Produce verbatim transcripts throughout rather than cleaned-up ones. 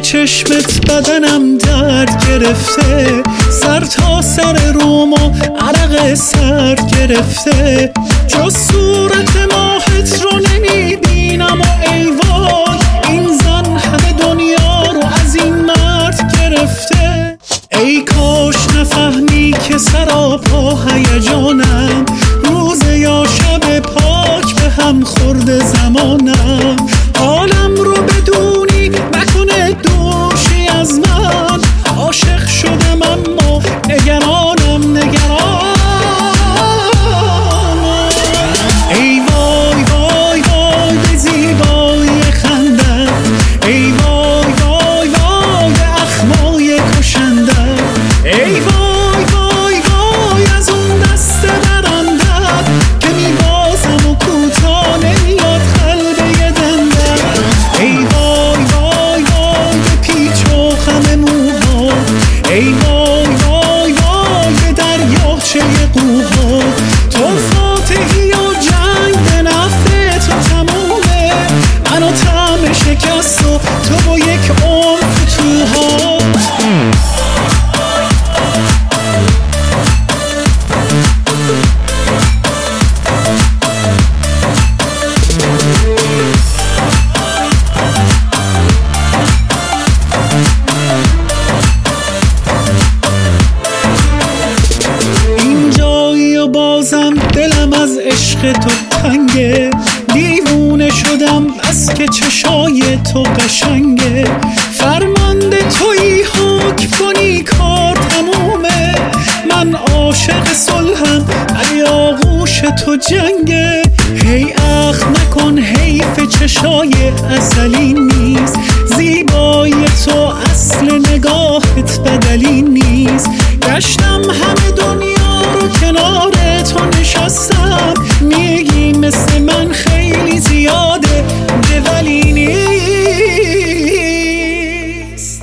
چشمت بدنم درد گرفته، سر تا سر روم و عرق سرد گرفته، جز صورت ماهت رو نمیبینم و ای وای این زن همه دنیا رو از این مرد گرفته. ای کاش نفهمی که سراپا هیجانم، روز یا شب پاک به هم خورده زمانم، حالم رو بدونی نکنه دوشی از من، عاشق شدم اما نگرانم نگرانم. ای وای وای وای به زیبایی خنده، ای وای وای وای به اخمای کشنده، ای وای وای وای از اون دست برنده که میبازم و کوتا نمیاد قلب یه دنده. ای وای وای وای به پیچ و خم موها، ای وای وای وای به دریاچه قوها، تو فاتحی و جنگ به نفع تو تمومه، منو طعم شکست و تو با یک عمر فتوها. بازم دلم از عشق تو تنگه، دیوونه شدم بس که چشای تو قشنگه، فرمانده تویی حکم کنی کار تمومه، من عاشق صلحم ولی آغوش تو جنگه. هی اخ نکن حیف چشای ازلی نیست، زیبایی تو اصل نگاهت بدلی نیست، گشتم همه دنیا رو کنار تو نشستم، میگی مثل من خیلی زیاده ده ولی نیست.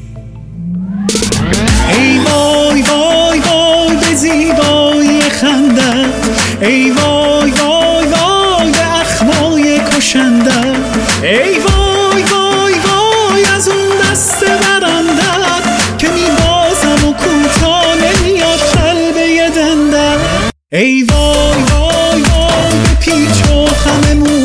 ای وای وای وای به زیبایی خنده، ای وای وای وای به اخمای کشنده، ای وای وای وای از اون دست برنده که میبازم و کوتا نمیاد قلب یه دنده. ای وای وای وای به پیچ و خم